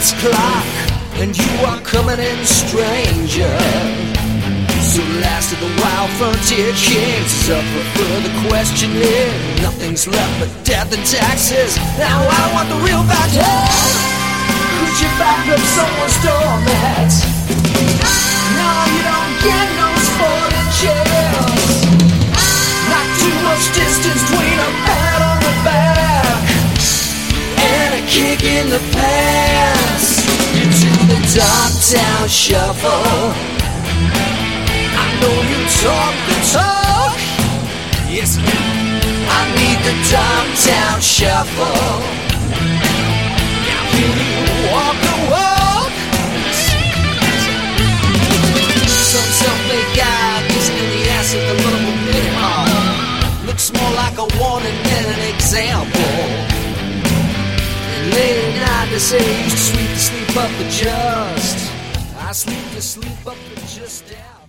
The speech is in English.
minutes clock, and you are coming in stranger. So last of the wild frontier kings is up for further questioning. Nothing's left but death and taxes. Now I want the real facts. Could you back up someone's doormat? No, you don't get no sporting chance. Not too much distance between a pat on the back and a kick in the pants. Into the Dogtown Shuffle. I know you talk the talk. Yes, I need the Dogtown Shuffle. Now can you walk the walk? Some self-made guy kissing in the ass at the little mini mall. Looks more like a warning than an example. And late at night they say you used to sleep up for just. I sleep to sleep up for just out.